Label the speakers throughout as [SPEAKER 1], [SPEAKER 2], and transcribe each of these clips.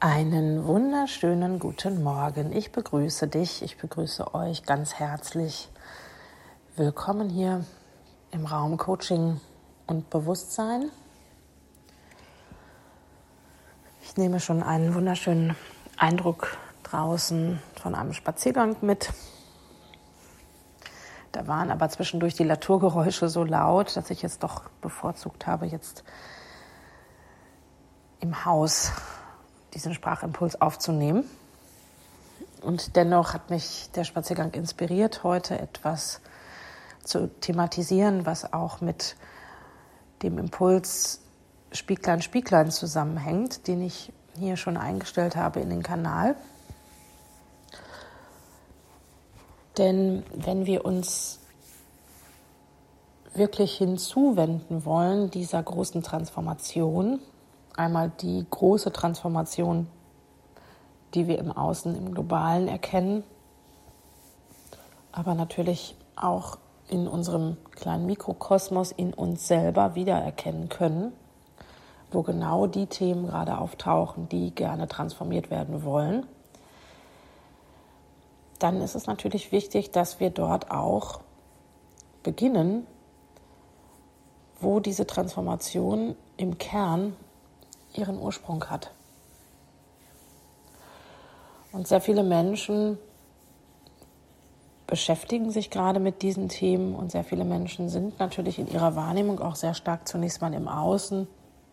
[SPEAKER 1] Einen wunderschönen guten Morgen. Ich begrüße dich, ich begrüße euch ganz herzlich. Willkommen hier im Raum Coaching und Bewusstsein. Ich nehme schon einen wunderschönen Eindruck draußen von einem Spaziergang mit. Da waren aber zwischendurch die Naturgeräusche so laut, dass ich es doch bevorzugt habe, jetzt im Haus diesen Sprachimpuls aufzunehmen. Und dennoch hat mich der Spaziergang inspiriert, heute etwas zu thematisieren, was auch mit dem Impuls Spieglein, Spieglein zusammenhängt, den ich hier schon eingestellt habe in den Kanal. Denn wenn wir uns wirklich hinzuwenden wollen, dieser großen Transformation, einmal die große Transformation, die wir im Außen, im Globalen erkennen, aber natürlich auch in unserem kleinen Mikrokosmos in uns selber wiedererkennen können, wo genau die Themen gerade auftauchen, die gerne transformiert werden wollen, dann ist es natürlich wichtig, dass wir dort auch beginnen, wo diese Transformation im Kern ihren Ursprung hat. Und sehr viele Menschen beschäftigen sich gerade mit diesen Themen und sehr viele Menschen sind natürlich in ihrer Wahrnehmung auch sehr stark zunächst mal im Außen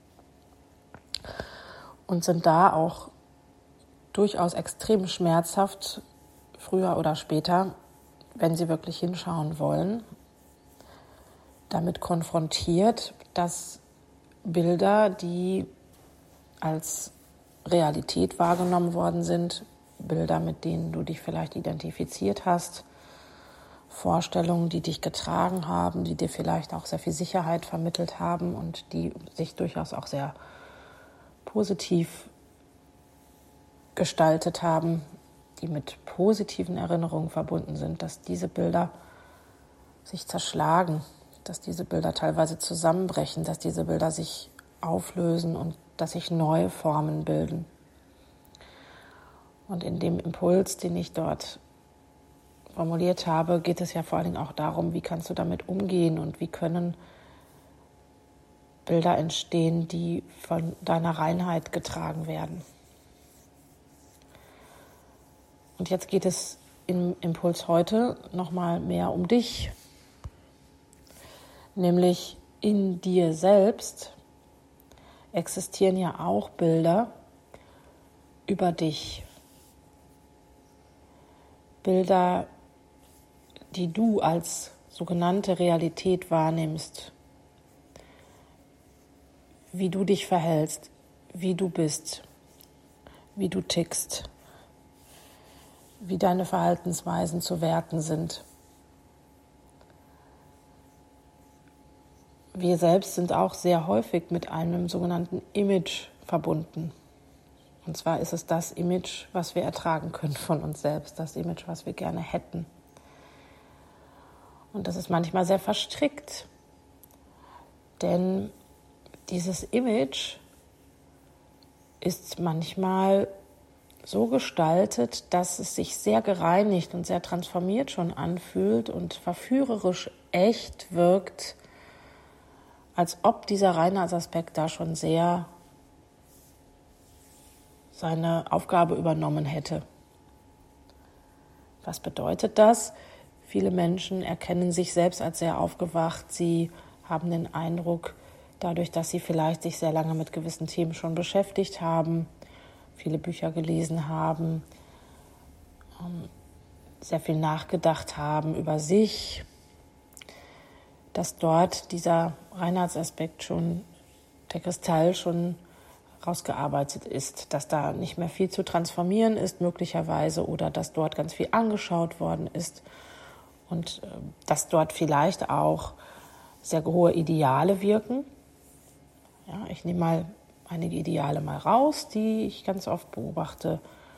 [SPEAKER 1] und sind da auch durchaus extrem schmerzhaft, früher oder später, wenn sie wirklich hinschauen wollen, damit konfrontiert, dass Bilder, die als Realität wahrgenommen worden sind, Bilder, mit denen du dich vielleicht identifiziert hast, Vorstellungen, die dich getragen haben, die dir vielleicht auch sehr viel Sicherheit vermittelt haben und die sich durchaus auch sehr positiv gestaltet haben, die mit positiven Erinnerungen verbunden sind, dass diese Bilder sich zerschlagen, dass diese Bilder teilweise zusammenbrechen, dass diese Bilder sich auflösen und dass sich neue Formen bilden. Und in dem Impuls, den ich dort formuliert habe, geht es ja vor allen Dingen auch darum, wie kannst du damit umgehen und wie können Bilder entstehen, die von deiner Reinheit getragen werden. Und jetzt geht es im Impuls heute nochmal mehr um dich, nämlich in dir selbst existieren ja auch Bilder über dich. Bilder, die du als sogenannte Realität wahrnimmst. Wie du dich verhältst, wie du bist, wie du tickst, wie deine Verhaltensweisen zu werten sind. Wir selbst sind auch sehr häufig mit einem sogenannten Image verbunden. Und zwar ist es das Image, was wir ertragen können von uns selbst, das Image, was wir gerne hätten. Und das ist manchmal sehr verstrickt, denn dieses Image ist manchmal so gestaltet, dass es sich sehr gereinigt und sehr transformiert schon anfühlt und verführerisch echt wirkt, als ob dieser Reinheitsaspekt da schon sehr seine Aufgabe übernommen hätte. Was bedeutet das? Viele Menschen erkennen sich selbst als sehr aufgewacht. Sie haben den Eindruck, dadurch, dass sie vielleicht sich sehr lange mit gewissen Themen schon beschäftigt haben, viele Bücher gelesen haben, sehr viel nachgedacht haben über sich, dass dort dieser Reinheitsaspekt schon, der Kristall schon rausgearbeitet ist, dass da nicht mehr viel zu transformieren ist möglicherweise oder dass dort ganz viel angeschaut worden ist und dass dort vielleicht auch sehr hohe Ideale wirken. Ja, ich nehme mal einige Ideale mal raus, die ich ganz oft beobachte.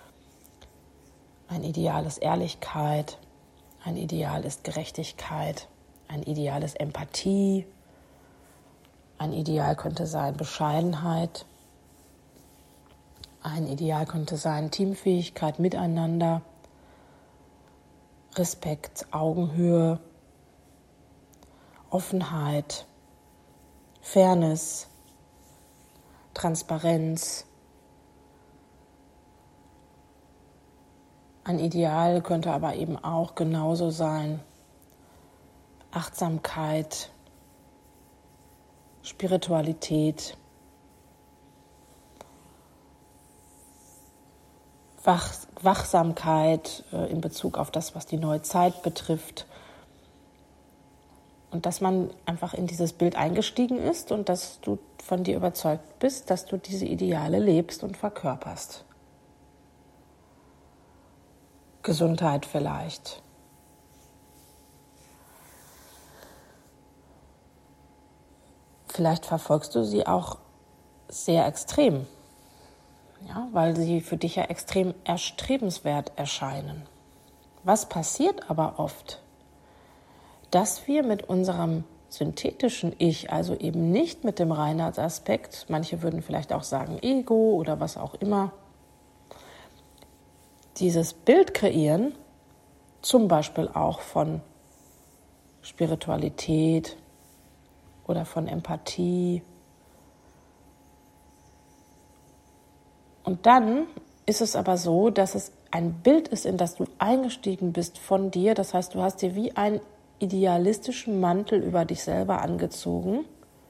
[SPEAKER 1] Ein Ideal ist Ehrlichkeit, ein Ideal ist Gerechtigkeit, ein Ideal ist Empathie, ein Ideal könnte sein Bescheidenheit, Ein Ideal könnte sein Teamfähigkeit, Miteinander, Respekt, Augenhöhe, Offenheit, Fairness, Transparenz. Ein Ideal könnte aber eben auch genauso sein Achtsamkeit, Spiritualität, Wachsamkeit in Bezug auf das, was die neue Zeit betrifft. Und dass man einfach in dieses Bild eingestiegen ist und dass du von dir überzeugt bist, dass du diese Ideale lebst und verkörperst. Gesundheit vielleicht. Vielleicht verfolgst du sie auch sehr extrem, ja, weil sie für dich ja extrem erstrebenswert erscheinen. Was passiert aber oft? Dass wir mit unserem synthetischen Ich, also eben nicht mit dem Reinheitsaspekt, manche würden vielleicht auch sagen Ego oder was auch immer, dieses Bild kreieren, zum Beispiel auch von Spiritualität oder von Empathie. Und dann ist es aber so, dass es ein Bild ist, in das du eingestiegen bist von dir. Das heißt, du hast dir wie einen idealistischen Mantel über dich selber angezogen.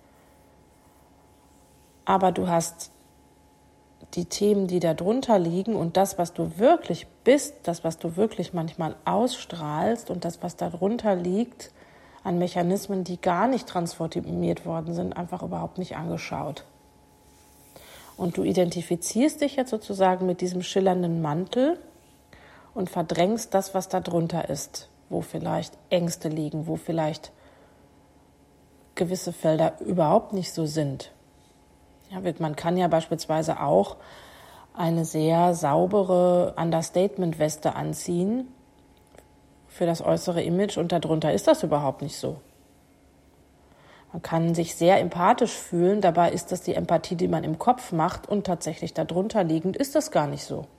[SPEAKER 1] Aber du hast die Themen, die da drunter liegen und das, was du wirklich bist, das, was du wirklich manchmal ausstrahlst und das, was da drunter liegt, an Mechanismen, die gar nicht transformiert worden sind, einfach überhaupt nicht angeschaut. Und du identifizierst dich jetzt sozusagen mit diesem schillernden Mantel und verdrängst das, was da drunter ist, wo vielleicht Ängste liegen, wo vielleicht gewisse Felder überhaupt nicht so sind. Ja, man kann ja beispielsweise auch eine sehr saubere Understatement-Weste anziehen für das äußere Image und darunter ist das überhaupt nicht so. Man kann sich sehr empathisch fühlen, dabei ist das die Empathie, die man im Kopf macht und tatsächlich darunter liegend ist das gar nicht so.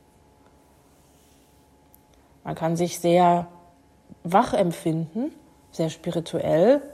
[SPEAKER 1] Man kann sich sehr wach empfinden, sehr spirituell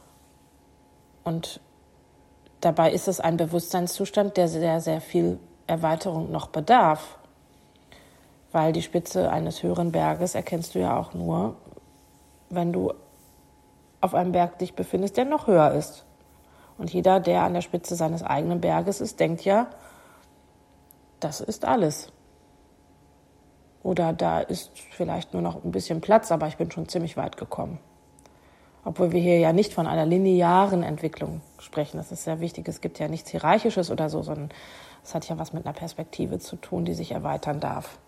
[SPEAKER 1] und dabei ist es ein Bewusstseinszustand, der sehr, sehr viel Erweiterung noch bedarf. Weil die Spitze eines höheren Berges erkennst du ja auch nur, wenn du auf einem Berg dich befindest, der noch höher ist. Und jeder, der an der Spitze seines eigenen Berges ist, denkt ja, das ist alles. Oder da ist vielleicht nur noch ein bisschen Platz, aber ich bin schon ziemlich weit gekommen. Obwohl wir hier ja nicht von einer linearen Entwicklung sprechen. Das ist sehr wichtig. Es gibt ja nichts Hierarchisches oder so, sondern es hat ja was mit einer Perspektive zu tun, die sich erweitern darf.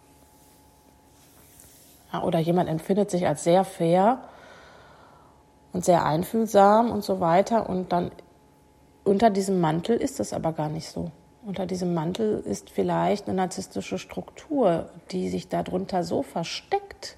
[SPEAKER 1] Ja, oder jemand empfindet sich als sehr fair und sehr einfühlsam und so weiter. Und dann unter diesem Mantel ist es aber gar nicht so. Unter diesem Mantel ist vielleicht eine narzisstische Struktur, die sich darunter so versteckt,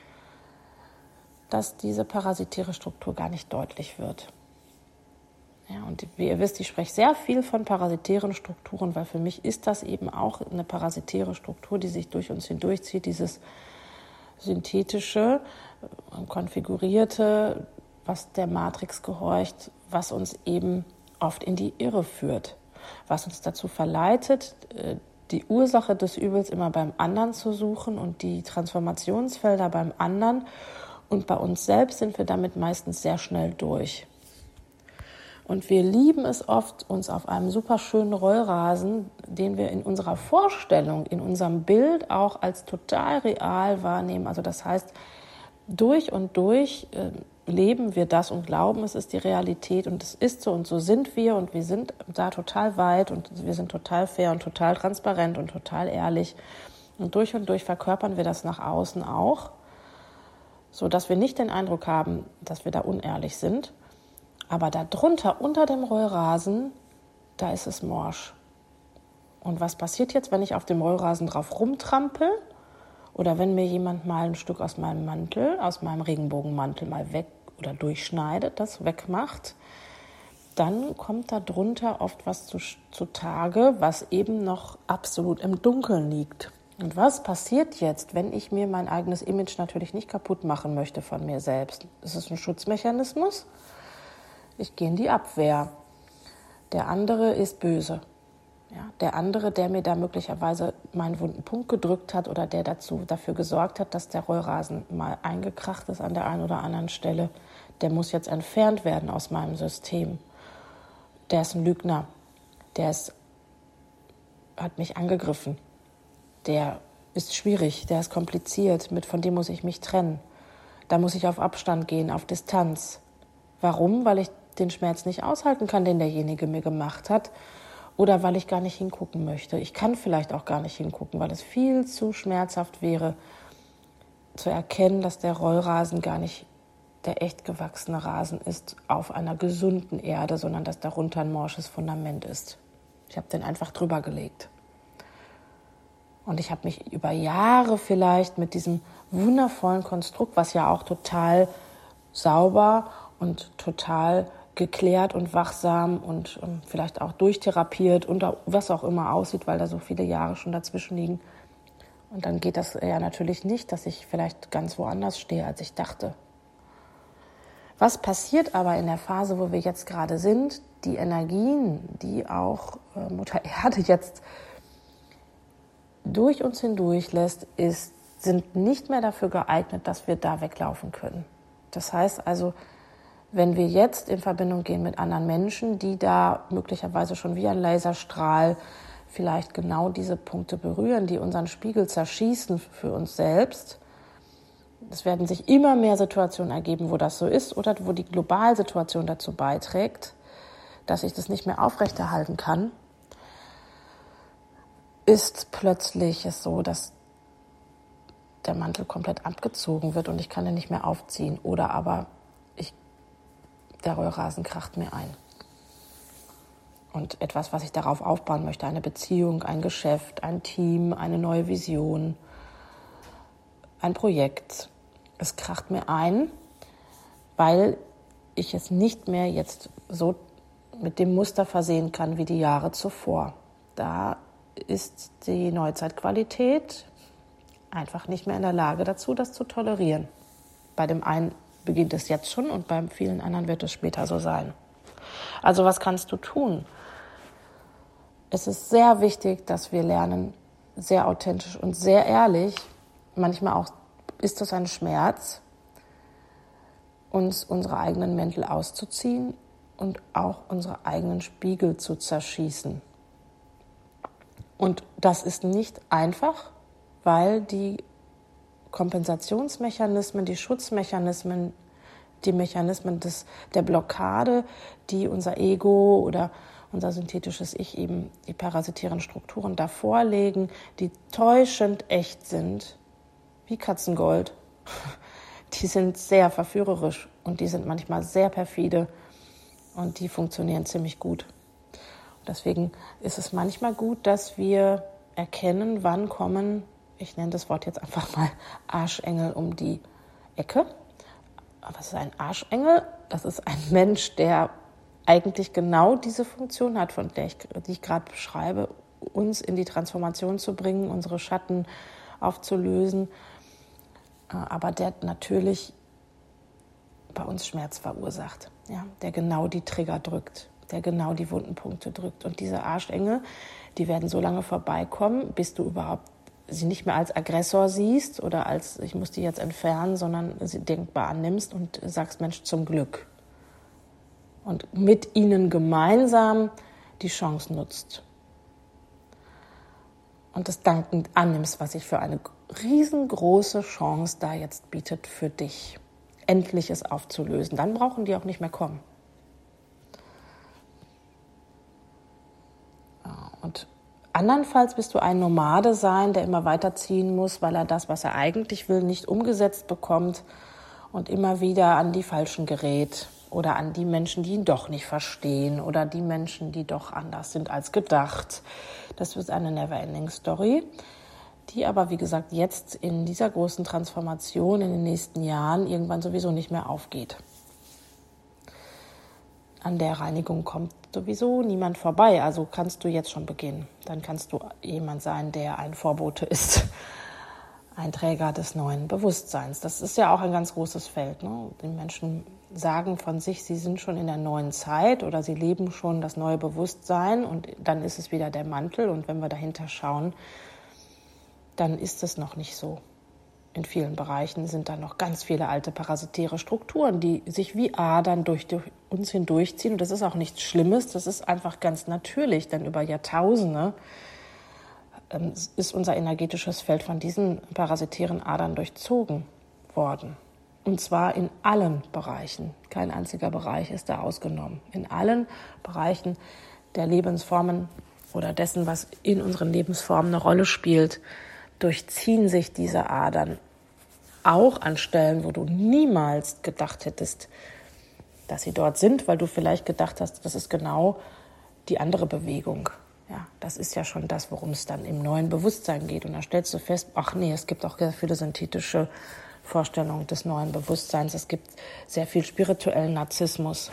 [SPEAKER 1] dass diese parasitäre Struktur gar nicht deutlich wird. Ja, und wie ihr wisst, ich spreche sehr viel von parasitären Strukturen, weil für mich ist das eben auch eine parasitäre Struktur, die sich durch uns hindurchzieht, dieses synthetische, konfigurierte, was der Matrix gehorcht, was uns eben oft in die Irre führt, was uns dazu verleitet, die Ursache des Übels immer beim anderen zu suchen und die Transformationsfelder beim anderen. Und bei uns selbst sind wir damit meistens sehr schnell durch. Und wir lieben es oft, uns auf einem super schönen Rollrasen, den wir in unserer Vorstellung, in unserem Bild auch als total real wahrnehmen. Also das heißt, durch und durch leben wir das und glauben, es ist die Realität und es ist so und so sind wir und wir sind da total weit und wir sind total fair und total transparent und total ehrlich. Und durch verkörpern wir das nach außen auch, so dass wir nicht den Eindruck haben, dass wir da unehrlich sind. Aber darunter, unter dem Rollrasen, da ist es morsch. Und was passiert jetzt, wenn ich auf dem Rollrasen drauf rumtrampel oder wenn mir jemand mal ein Stück aus meinem Mantel, aus meinem Regenbogenmantel mal weg oder durchschneidet, das wegmacht, dann kommt da drunter oft was zutage, was eben noch absolut im Dunkeln liegt. Und was passiert jetzt, wenn ich mir mein eigenes Image natürlich nicht kaputt machen möchte von mir selbst? Es ist ein Schutzmechanismus. Ich gehe in die Abwehr. Der andere ist böse. Ja, der andere, der mir da möglicherweise meinen wunden Punkt gedrückt hat oder der dafür gesorgt hat, dass der Rollrasen mal eingekracht ist an der einen oder anderen Stelle, der muss jetzt entfernt werden aus meinem System. Der ist ein Lügner. Hat mich angegriffen. Der ist schwierig, der ist kompliziert, von dem muss ich mich trennen. Da muss ich auf Abstand gehen, auf Distanz. Warum? Weil ich den Schmerz nicht aushalten kann, den derjenige mir gemacht hat, oder weil ich gar nicht hingucken möchte. Ich kann vielleicht auch gar nicht hingucken, weil es viel zu schmerzhaft wäre, zu erkennen, dass der Rollrasen gar nicht der echt gewachsene Rasen ist auf einer gesunden Erde, sondern dass darunter ein morsches Fundament ist. Ich habe den einfach drüber gelegt. Und ich habe mich über Jahre vielleicht mit diesem wundervollen Konstrukt, was ja auch total sauber und total geklärt und wachsam und vielleicht auch durchtherapiert und was auch immer aussieht, weil da so viele Jahre schon dazwischen liegen. Und dann geht das ja natürlich nicht, dass ich vielleicht ganz woanders stehe, als ich dachte. Was passiert aber in der Phase, wo wir jetzt gerade sind? Die Energien, die auch Mutter Erde jetzt durch uns hindurch lässt, sind nicht mehr dafür geeignet, dass wir da weglaufen können. Das heißt also, wenn wir jetzt in Verbindung gehen mit anderen Menschen, die da möglicherweise schon wie ein Laserstrahl vielleicht genau diese Punkte berühren, die unseren Spiegel zerschießen für uns selbst, es werden sich immer mehr Situationen ergeben, wo das so ist oder wo die Globalsituation dazu beiträgt, dass ich das nicht mehr aufrechterhalten kann, ist plötzlich es so, dass der Mantel komplett abgezogen wird und ich kann ihn nicht mehr aufziehen. Oder aber der Rollrasen kracht mir ein. Und etwas, was ich darauf aufbauen möchte, eine Beziehung, ein Geschäft, ein Team, eine neue Vision, ein Projekt, es kracht mir ein, weil ich es nicht mehr jetzt so mit dem Muster versehen kann wie die Jahre zuvor. Da ist die Neuzeitqualität einfach nicht mehr in der Lage dazu, das zu tolerieren. Bei dem einen beginnt es jetzt schon und bei vielen anderen wird es später so sein. Also was kannst du tun? Es ist sehr wichtig, dass wir lernen, sehr authentisch und sehr ehrlich, manchmal auch ist das ein Schmerz, uns unsere eigenen Mäntel auszuziehen und auch unsere eigenen Spiegel zu zerschießen. Und das ist nicht einfach, weil die Kompensationsmechanismen, die Schutzmechanismen, die Mechanismen der Blockade, die unser Ego oder unser synthetisches Ich eben, die parasitären Strukturen davor legen, die täuschend echt sind, wie Katzengold, die sind sehr verführerisch und die sind manchmal sehr perfide und die funktionieren ziemlich gut. Deswegen ist es manchmal gut, dass wir erkennen, wann kommen, ich nenne das Wort jetzt einfach mal Arschengel um die Ecke. Was ist ein Arschengel? Das ist ein Mensch, der eigentlich genau diese Funktion hat, die ich gerade beschreibe, uns in die Transformation zu bringen, unsere Schatten aufzulösen, aber der natürlich bei uns Schmerz verursacht, ja? Der genau die Trigger drückt, der genau die wunden Punkte drückt. Und diese Arschengel, die werden so lange vorbeikommen, bis du überhaupt sie nicht mehr als Aggressor siehst oder als, ich muss die jetzt entfernen, sondern sie denkbar annimmst und sagst, Mensch, zum Glück. Und mit ihnen gemeinsam die Chance nutzt. Und das dankend annimmst, was sich für eine riesengroße Chance da jetzt bietet für dich, endlich es aufzulösen. Dann brauchen die auch nicht mehr kommen. Und andernfalls bist du ein Nomade sein, der immer weiterziehen muss, weil er das, was er eigentlich will, nicht umgesetzt bekommt und immer wieder an die Falschen gerät oder an die Menschen, die ihn doch nicht verstehen oder die Menschen, die doch anders sind als gedacht. Das wird eine Never-Ending-Story, die aber, wie gesagt, jetzt in dieser großen Transformation in den nächsten Jahren irgendwann sowieso nicht mehr aufgeht. an der Reinigung kommt sowieso niemand vorbei. Also kannst du jetzt schon beginnen. Dann kannst du jemand sein, der ein Vorbote ist, ein Träger des neuen Bewusstseins. Das ist ja auch ein ganz großes Feld. Ne? Die Menschen sagen von sich, sie sind schon in der neuen Zeit oder sie leben schon das neue Bewusstsein und dann ist es wieder der Mantel. Und wenn wir dahinter schauen, dann ist es noch nicht so. In vielen Bereichen sind da noch ganz viele alte parasitäre Strukturen, die sich wie Adern durch uns hindurchziehen. Und das ist auch nichts Schlimmes, das ist einfach ganz natürlich, denn über Jahrtausende ist unser energetisches Feld von diesen parasitären Adern durchzogen worden. Und zwar in allen Bereichen. Kein einziger Bereich ist da ausgenommen. In allen Bereichen der Lebensformen oder dessen, was in unseren Lebensformen eine Rolle spielt, durchziehen sich diese Adern auch an Stellen, wo du niemals gedacht hättest, dass sie dort sind, weil du vielleicht gedacht hast, das ist genau die andere Bewegung. Ja, das ist ja schon das, worum es dann im neuen Bewusstsein geht. Und da stellst du fest, ach nee, es gibt auch sehr viele synthetische Vorstellungen des neuen Bewusstseins. Es gibt sehr viel spirituellen Narzissmus.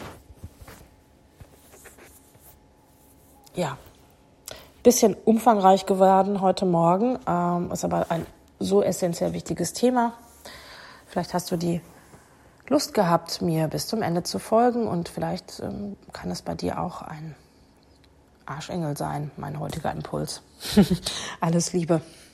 [SPEAKER 1] Ja. Bisschen umfangreich geworden heute Morgen, ist aber ein so essentiell wichtiges Thema. Vielleicht hast du die Lust gehabt, mir bis zum Ende zu folgen und vielleicht kann es bei dir auch ein Arschengel sein, mein heutiger Impuls. Alles Liebe.